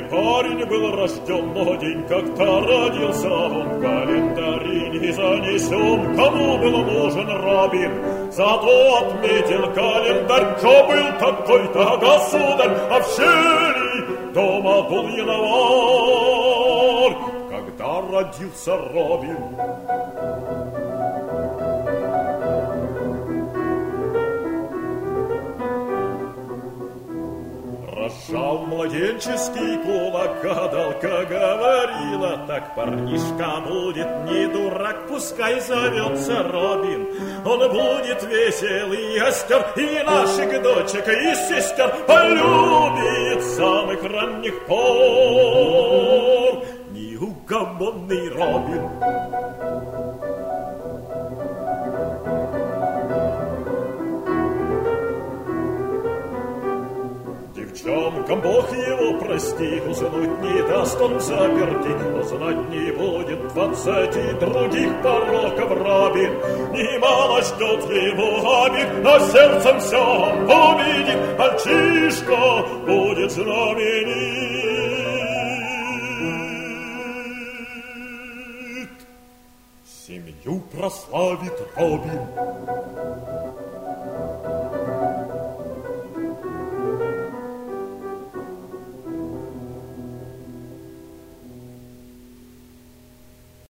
парень был рожден, но день как-то родился он в календаре не занесен. Кому был нужен Робин, зато отметил календарь, что был такой-то государь, а в щели дома был январь, когда родился Робин. Разжал младенческий кулак, гадалка говорила, так парнишка будет не дурак, пускай зовется Робин. Он будет весел и остер, и наших дочек, и сестер полюбит с самых ранних пор неугомонный Робин. Девчонкам Бог его прости, уснуть не даст он заперти, но знать не будет 20 других пороков Робин. Немало ждет его обид, но сердцем все он увидит, мальчишка будет знаменит. Семью прославит Робин.